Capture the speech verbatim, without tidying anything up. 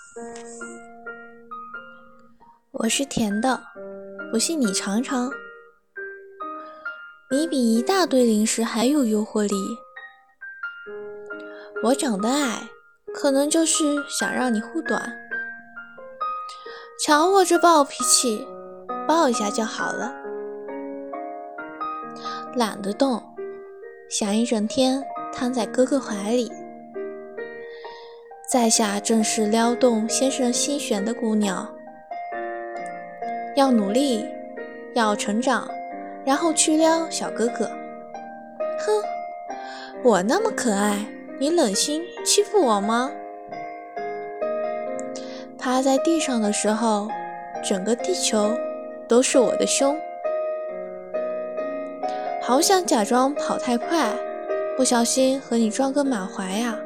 我是甜的，不信你尝尝。你比一大堆零食还有诱惑力。我长得矮，可能就是想让你护短。瞧我这暴脾气，抱一下就好了。懒得动，想一整天瘫在哥哥怀里。在下正是撩动先生心弦的姑娘，要努力，要成长，然后去撩小哥哥。哼，我那么可爱，你冷心欺负我吗？趴在地上的时候，整个地球都是我的胸。好想假装跑太快，不小心和你撞个满怀呀。